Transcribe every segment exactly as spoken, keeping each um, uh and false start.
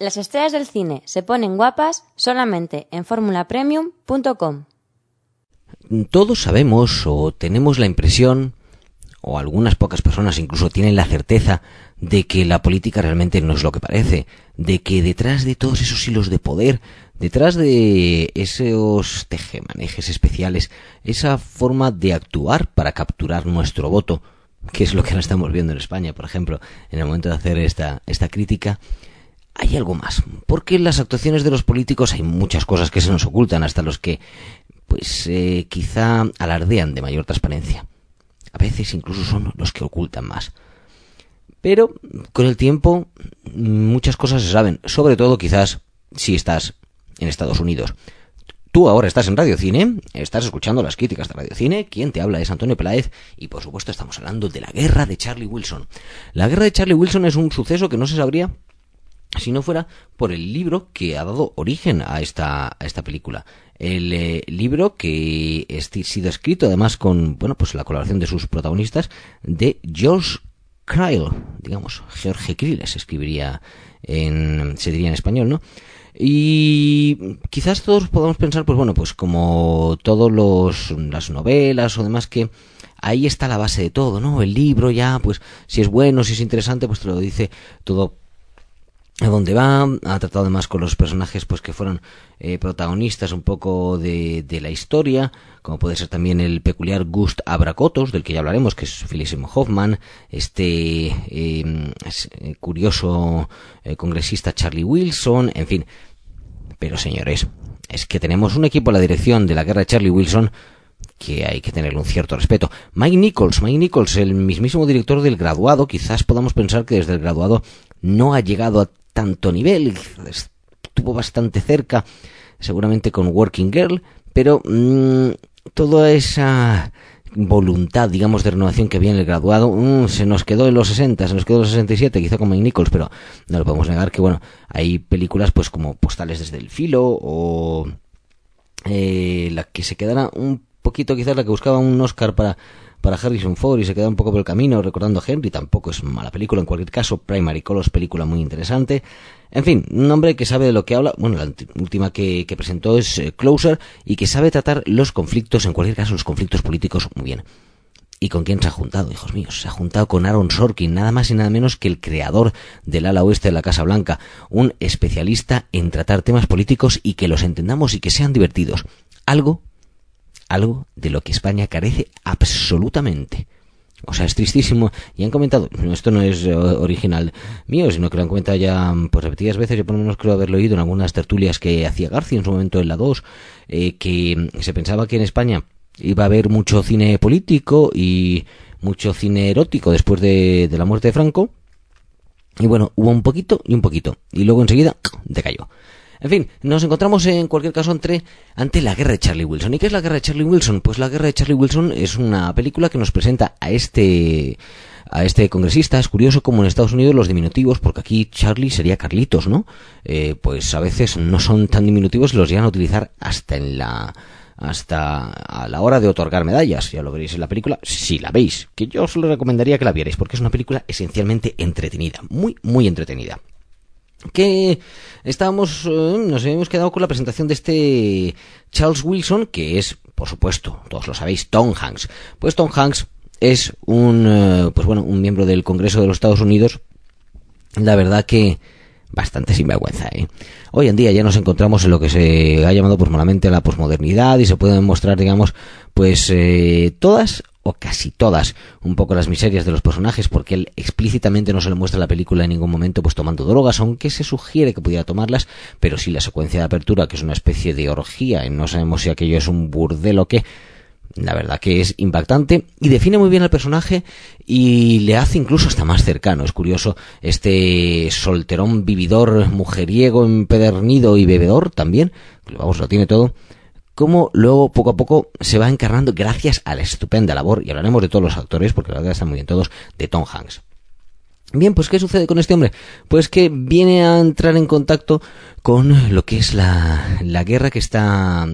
Las estrellas del cine se ponen guapas solamente en fórmula premium punto com. Todos sabemos o tenemos la impresión, o algunas pocas personas incluso tienen la certeza, de que la política realmente no es lo que parece, de que detrás de todos esos hilos de poder, detrás de esos tejemanejes especiales, esa forma de actuar para capturar nuestro voto, que es lo que ahora estamos viendo en España, por ejemplo, en el momento de hacer esta, esta crítica, hay algo más. Porque en las actuaciones de los políticos hay muchas cosas que se nos ocultan, hasta los que, pues, eh, quizá alardean de mayor transparencia. A veces incluso son los que ocultan más. Pero con el tiempo muchas cosas se saben, sobre todo quizás si estás en Estados Unidos. Tú ahora estás en Radio Cine, estás escuchando las críticas de Radio Cine, quien te habla es Antonio Peláez y por supuesto estamos hablando de la guerra de Charlie Wilson. La guerra de Charlie Wilson es un suceso que no se sabría si no fuera por el libro que ha dado origen a esta, a esta película. El eh, libro que ha sido escrito además con, bueno, pues la colaboración de sus protagonistas, de George Cryle, digamos, George Cryle se escribiría en, se diría en español, ¿no? Y quizás todos podamos pensar, pues bueno, pues como todos los, las novelas o demás, que ahí está la base de todo, ¿no? El libro ya, pues si es bueno, si es interesante, pues te lo dice todo a dónde va. Ha tratado además con los personajes pues que fueron eh, protagonistas un poco de, de la historia, como puede ser también el peculiar Gust Abrakotos, del que ya hablaremos, que es Philip Seymour Hoffman, este eh, curioso eh, congresista Charlie Wilson, en fin. Pero señores, es que tenemos un equipo a la dirección de la guerra de Charlie Wilson que hay que tenerle un cierto respeto. Mike Nichols, Mike Nichols, el mismísimo director del Graduado. Quizás podamos pensar que desde el Graduado no ha llegado a tanto nivel, estuvo bastante cerca, seguramente con Working Girl, pero mmm, toda esa voluntad, digamos, de renovación que había en el Graduado, mmm, se nos quedó en los sesenta, se nos quedó en los sesenta y siete, quizá con Mike Nichols, pero no lo podemos negar que, bueno, hay películas pues como Postales desde el filo, o eh, la que se quedara un poquito, quizás la que buscaba un Oscar para para Harrison Ford y se queda un poco por el camino recordando a Henry, tampoco es mala película, en cualquier caso. Primary Colors, película muy interesante. En fin, un hombre que sabe de lo que habla. Bueno, la última que, que presentó es eh, Closer, y que sabe tratar los conflictos, en cualquier caso los conflictos políticos, muy bien. ¿Y con quién se ha juntado, hijos míos? Se ha juntado con Aaron Sorkin, nada más y nada menos que el creador del ala oeste de la Casa Blanca, un especialista en tratar temas políticos y que los entendamos y que sean divertidos. Algo Algo de lo que España carece absolutamente. O sea, es tristísimo. Y han comentado, esto no es original mío, sino que lo han comentado ya pues repetidas veces. Yo por lo menos creo haberlo oído en algunas tertulias que hacía García en su momento en la dos, eh, que se pensaba que en España iba a haber mucho cine político y mucho cine erótico después de, de la muerte de Franco. Y bueno, hubo un poquito y un poquito. Y luego enseguida decayó. En fin, nos encontramos en cualquier caso entre, ante la guerra de Charlie Wilson. ¿Y qué es la guerra de Charlie Wilson? Pues la guerra de Charlie Wilson es una película que nos presenta a este a este congresista. Es curioso como en Estados Unidos los diminutivos, porque aquí Charlie sería Carlitos, ¿no? Eh, pues a veces no son tan diminutivos y los llegan a utilizar hasta en la hasta a la hora de otorgar medallas. Ya lo veréis en la película, si la veis, que yo os lo recomendaría que la vierais, porque es una película esencialmente entretenida, muy, muy entretenida. Que estábamos, eh, nos habíamos quedado con la presentación de este Charles Wilson, que es, por supuesto, todos lo sabéis, Tom Hanks. Pues Tom Hanks es un, eh, pues bueno, un miembro del Congreso de los Estados Unidos, la verdad que bastante sinvergüenza, ¿eh? Hoy en día ya nos encontramos en lo que se ha llamado pues malamente la posmodernidad, y se pueden mostrar, digamos, pues eh, todas o casi todas un poco las miserias de los personajes, porque él explícitamente no se le muestra en la película en ningún momento pues tomando drogas, aunque se sugiere que pudiera tomarlas, pero sí la secuencia de apertura, que es una especie de orgía, y no sabemos si aquello es un burdel o qué. La verdad que es impactante y define muy bien al personaje y le hace incluso hasta más cercano. Es curioso, este solterón vividor, mujeriego, empedernido y bebedor también, vamos, lo tiene todo, como luego poco a poco se va encarnando gracias a la estupenda labor, y hablaremos de todos los actores porque la verdad están muy bien todos, de Tom Hanks. Bien, pues ¿qué sucede con este hombre? Pues que viene a entrar en contacto con lo que es la, la guerra que está,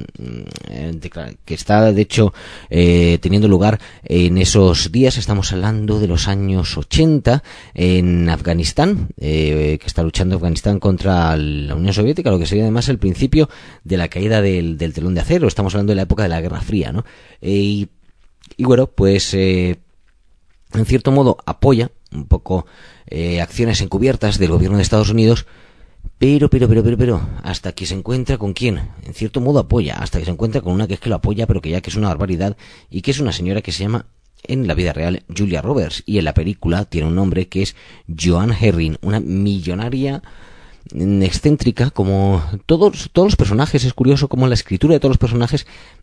que está de hecho eh, teniendo lugar en esos días. Estamos hablando de los años ochenta en Afganistán, eh, que está luchando Afganistán contra la Unión Soviética, lo que sería además el principio de la caída del, del telón de acero. Estamos hablando de la época de la Guerra Fría, ¿no? Eh, y, y bueno, pues eh, en cierto modo apoya un poco eh, acciones encubiertas del gobierno de Estados Unidos, pero, pero, pero, pero, pero, hasta que se encuentra con quién, en cierto modo apoya, hasta que se encuentra con una que es que lo apoya, pero que ya que es una barbaridad, y que es una señora que se llama, en la vida real, Julia Roberts, y en la película tiene un nombre que es Joan Herring, una millonaria excéntrica, como todos, todos los personajes. Es curioso como la escritura de todos los personajes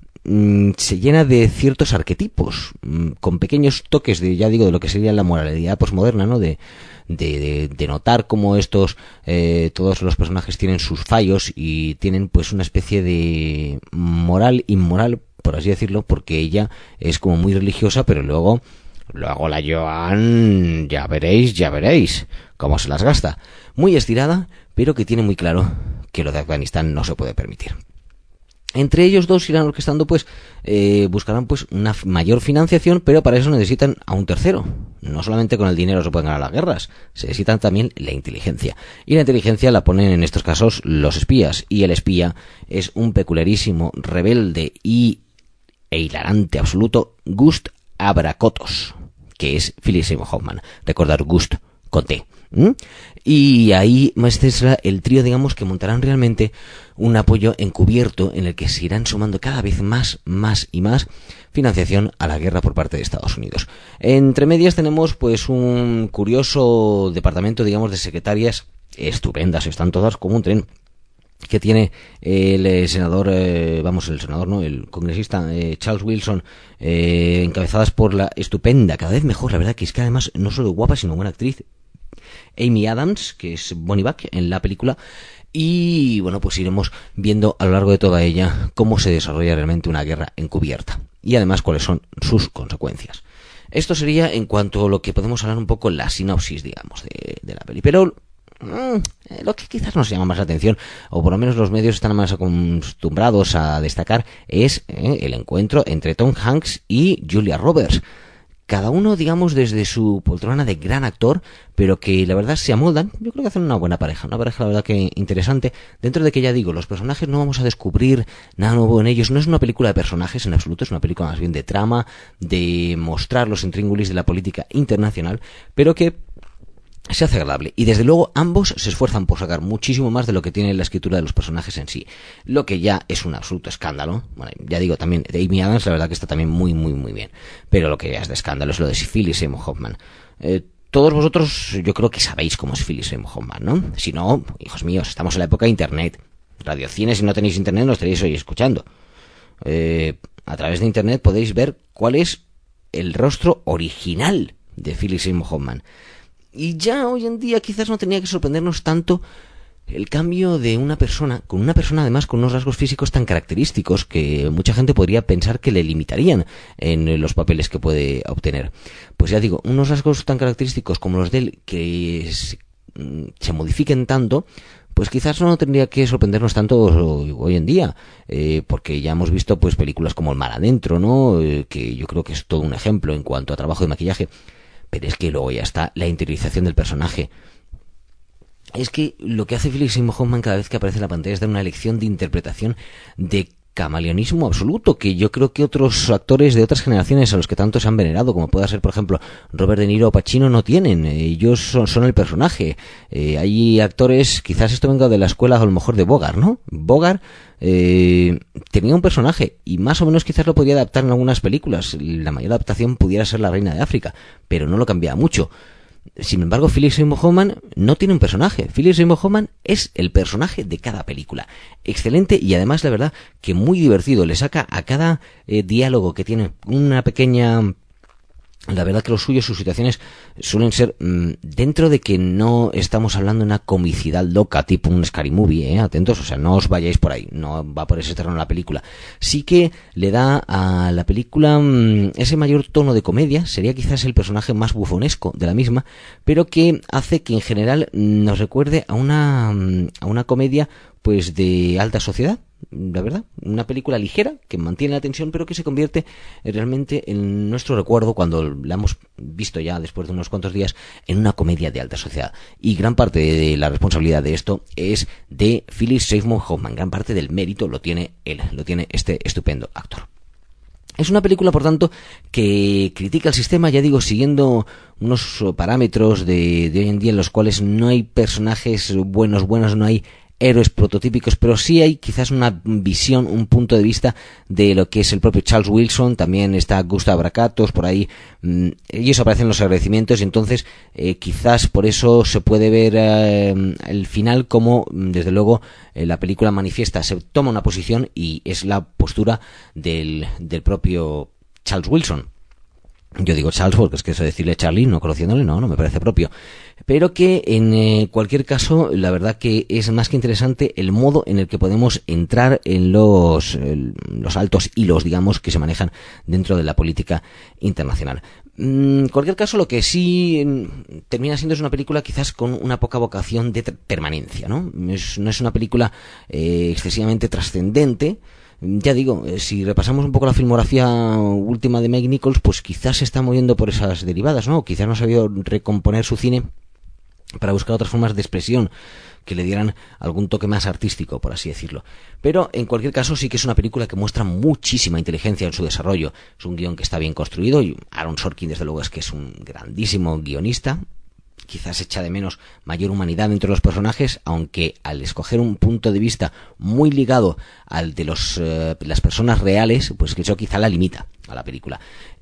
se llena de ciertos arquetipos, con pequeños toques de, ya digo, de lo que sería la moralidad posmoderna, ¿no? De, de, de, de notar cómo estos, eh, todos los personajes tienen sus fallos y tienen pues una especie de moral inmoral, por así decirlo, porque ella es como muy religiosa, pero luego, luego la Joan, ya veréis, ya veréis cómo se las gasta. Muy estirada, pero que tiene muy claro que lo de Afganistán no se puede permitir. Entre ellos dos irán orquestando, pues, eh, buscarán pues una mayor financiación, pero para eso necesitan a un tercero. No solamente con el dinero se pueden ganar las guerras, se necesitan también la inteligencia. Y la inteligencia la ponen en estos casos los espías, y el espía es un peculiarísimo, rebelde y e hilarante absoluto Gust Abrakotos, que es Philip Seymour Hoffman. Recordar Gust con T. ¿Mm? Y ahí este será el trío, digamos, que montarán realmente un apoyo encubierto en el que se irán sumando cada vez más, más y más financiación a la guerra por parte de Estados Unidos. Entre medias tenemos pues un curioso departamento, digamos, de secretarias estupendas, están todas como un tren, que tiene el senador, eh, vamos, el senador, no, el congresista eh, Charles Wilson, eh, encabezadas por la estupenda, cada vez mejor, la verdad, que es que además no solo guapa, sino buena actriz, Amy Adams, que es Bonnie Buck en la película. Y bueno, pues iremos viendo a lo largo de toda ella cómo se desarrolla realmente una guerra encubierta y además cuáles son sus consecuencias. Esto sería en cuanto a lo que podemos hablar un poco la sinopsis, digamos, de, de la peli. Pero mmm, lo que quizás nos llama más la atención, o por lo menos los medios están más acostumbrados a destacar, es eh, el encuentro entre Tom Hanks y Julia Roberts. Cada uno, digamos, desde su poltrona de gran actor, pero que la verdad se amoldan. Yo creo que hacen una buena pareja, una pareja la verdad que interesante. Dentro de que, ya digo, los personajes no vamos a descubrir nada nuevo en ellos. No es una película de personajes en absoluto, es una película más bien de trama, de mostrar los intríngulis de la política internacional, pero que se hace agradable. Y desde luego ambos se esfuerzan por sacar muchísimo más de lo que tiene la escritura de los personajes en sí, lo que ya es un absoluto escándalo. Bueno, ya digo, también de Amy Adams la verdad que está también muy muy muy bien, pero lo que ya es de escándalo es lo de Philip Seymour Hoffman. eh, todos vosotros yo creo que sabéis cómo es Philip Seymour Hoffman, ¿no? Si no, hijos míos, estamos en la época de internet, radiocine. Si no tenéis internet no estaréis hoy escuchando. eh, a través de internet podéis ver cuál es el rostro original de Philip Seymour Hoffman. Y ya hoy en día quizás no tenía que sorprendernos tanto el cambio de una persona, con una persona además con unos rasgos físicos tan característicos que mucha gente podría pensar que le limitarían en los papeles que puede obtener. Pues ya digo, unos rasgos tan característicos como los de él que se, se modifiquen tanto, pues quizás no tendría que sorprendernos tanto hoy en día, eh, porque ya hemos visto pues películas como El mar adentro, ¿no? Eh, que yo creo que es todo un ejemplo en cuanto a trabajo de maquillaje. Pero es que luego ya está la interiorización del personaje. Es que lo que hace Philip Seymour Hoffman cada vez que aparece en la pantalla es dar una lección de interpretación de camaleonismo absoluto, que yo creo que otros actores de otras generaciones a los que tanto se han venerado, como pueda ser por ejemplo Robert De Niro o Pacino, no tienen. Ellos son, son el personaje. Eh, hay actores, quizás esto venga de la escuela a lo mejor de Bogart, ¿no? Bogart eh, tenía un personaje y más o menos quizás lo podía adaptar en algunas películas. La mayor adaptación pudiera ser La Reina de África, pero no lo cambiaba mucho. Sin embargo, Philip Seymour Hoffman no tiene un personaje. Philip Seymour Hoffman es el personaje de cada película. Excelente y además, la verdad, que muy divertido. Le saca a cada eh, diálogo que tiene una pequeña La verdad que los suyos, sus situaciones suelen ser, mmm, dentro de que no estamos hablando de una comicidad loca, tipo un Scary Movie, ¿eh? Atentos, o sea, no os vayáis por ahí, no va por ese terreno la película. Sí que le da a la película mmm, ese mayor tono de comedia, sería quizás el personaje más bufonesco de la misma, pero que hace que en general nos recuerde a una, a una comedia pues de alta sociedad. La verdad, una película ligera que mantiene la tensión, pero que se convierte realmente en nuestro recuerdo cuando la hemos visto ya después de unos cuantos días en una comedia de alta sociedad. Y gran parte de la responsabilidad de esto es de Philip Seymour Hoffman. Gran parte del mérito lo tiene él, lo tiene este estupendo actor. Es una película, por tanto, que critica el sistema, ya digo, siguiendo unos parámetros de, de hoy en día en los cuales no hay personajes buenos, buenos, no hay héroes prototípicos, pero sí hay quizás una visión, un punto de vista de lo que es el propio Charles Wilson. También está Gustav Brakatos por ahí, mmm, ellos aparecen en los agradecimientos, y entonces eh, quizás por eso se puede ver eh, el final como, desde luego, eh, la película manifiesta, se toma una posición y es la postura del, del propio Charles Wilson. Yo digo Charles porque es que eso de decirle Charlie, no conociéndole, no, no me parece propio. Pero que en eh, cualquier caso, la verdad que es más que interesante el modo en el que podemos entrar en los, el, los altos hilos, digamos, que se manejan dentro de la política internacional. En cualquier caso, lo que sí mm, termina siendo es una película quizás con una poca vocación de permanencia, ¿no? Es, no es una película eh, excesivamente trascendente. Ya digo, si repasamos un poco la filmografía última de Mike Nichols, pues quizás se está moviendo por esas derivadas, ¿no? Quizás no ha sabido recomponer su cine para buscar otras formas de expresión que le dieran algún toque más artístico, por así decirlo. Pero en cualquier caso sí que es una película que muestra muchísima inteligencia en su desarrollo. Es un guión que está bien construido, y Aaron Sorkin desde luego es que es un grandísimo guionista. Quizás echa de menos mayor humanidad entre los personajes, aunque al escoger un punto de vista muy ligado al de los eh, las personas reales, pues que eso quizá la limita a la película.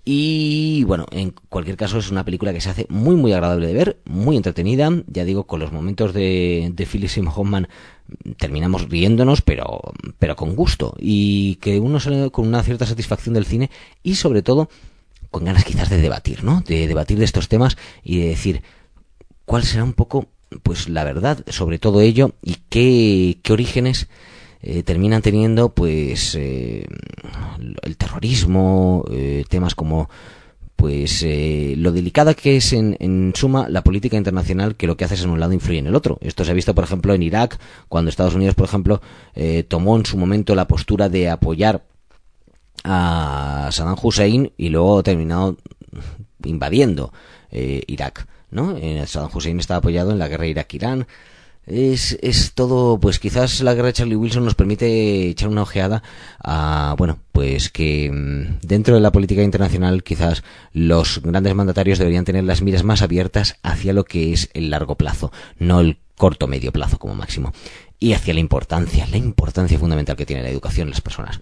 Y bueno, en cualquier caso es una película que se hace muy muy agradable de ver, muy entretenida. Ya digo, con los momentos de, de Philip Seymour Hoffman terminamos riéndonos, pero, pero con gusto, y que uno sale con una cierta satisfacción del cine, y sobre todo con ganas quizás de debatir, ¿no? De debatir de estos temas y de decir cuál será un poco, pues, la verdad sobre todo ello, y qué, qué orígenes eh, terminan teniendo, pues, eh, el terrorismo, eh, temas como, pues, eh, lo delicada que es en, en suma la política internacional, que lo que haces en un lado influye en el otro. Esto se ha visto, por ejemplo, en Irak, cuando Estados Unidos, por ejemplo, eh, tomó en su momento la postura de apoyar a Saddam Hussein y luego ha terminado invadiendo eh, Irak, ¿no? Eh, Saddam Hussein está apoyado en la guerra Irak-Irán. Es, es todo, pues quizás la guerra de Charlie Wilson nos permite echar una ojeada a, bueno, pues que mmm, dentro de la política internacional quizás los grandes mandatarios deberían tener las miras más abiertas hacia lo que es el largo plazo, no el corto medio plazo como máximo, y hacia la importancia, la importancia fundamental que tiene la educación en las personas.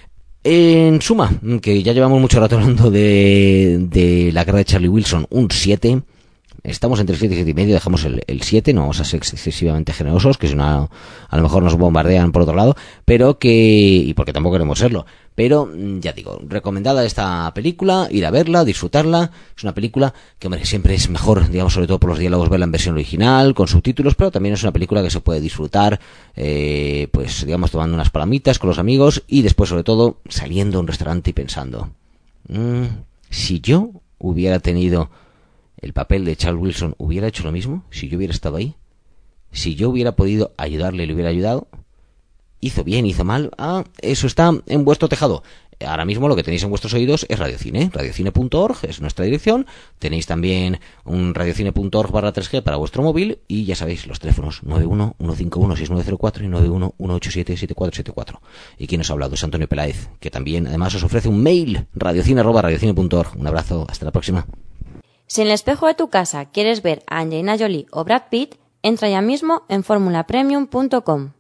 En suma, que ya llevamos mucho rato hablando de, de la guerra de Charlie Wilson, un siete. Estamos entre el siete y siete y medio, dejamos el, el siete, no vamos a ser excesivamente generosos, que si no a, a lo mejor nos bombardean por otro lado, pero que, y porque tampoco queremos serlo, pero ya digo, recomendada esta película, ir a verla, disfrutarla. Es una película que, hombre, siempre es mejor, digamos, sobre todo por los diálogos, verla en versión original, con subtítulos, pero también es una película que se puede disfrutar, eh, pues digamos, tomando unas palomitas con los amigos, y después, sobre todo, saliendo a un restaurante y pensando, mmm, si yo hubiera tenido el papel de Charles Wilson, ¿hubiera hecho lo mismo? Si yo hubiera estado ahí, si yo hubiera podido ayudarle, le hubiera ayudado. ¿Hizo bien, hizo mal? Ah, eso está en vuestro tejado. Ahora mismo lo que tenéis en vuestros oídos es Radiocine, radiocine punto org es nuestra dirección. Tenéis también un radiocine punto org barra tres G para vuestro móvil, y ya sabéis los teléfonos nueve uno uno cinco uno seis nueve cero cuatro y nueve uno uno ocho siete siete cuatro siete cuatro. Y quien os ha hablado es Antonio Peláez, que también además os ofrece un mail, radiocine arroba radiocine punto org. Un abrazo, hasta la próxima. Si en el espejo de tu casa quieres ver a Angelina Jolie o Brad Pitt, entra ya mismo en formula premium punto com.